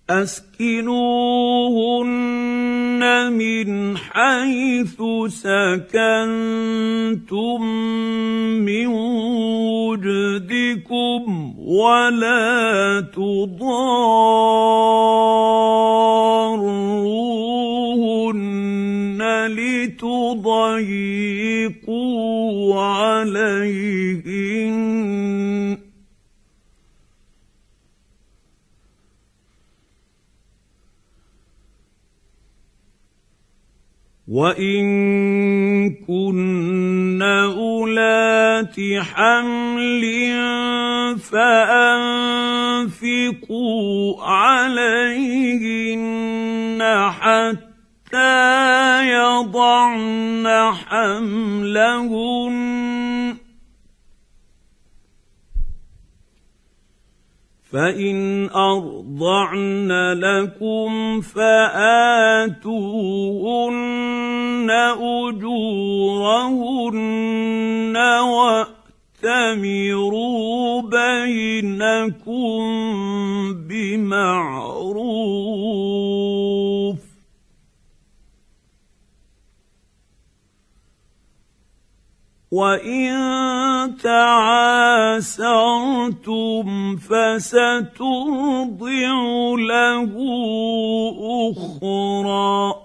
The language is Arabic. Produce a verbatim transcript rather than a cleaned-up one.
اسكنوهن من حيث سكنتم من وجدكم ولا تضاروهن لتضيقوا عليهن وإن كن أولات حمل فأنفقوا عليهن حتى يضعن حملهن فإن أرضعن لكم فآتوهن أجورهن وأتمروا بينكم بمعروف وإن تعاسرتم فسترضع له أخرى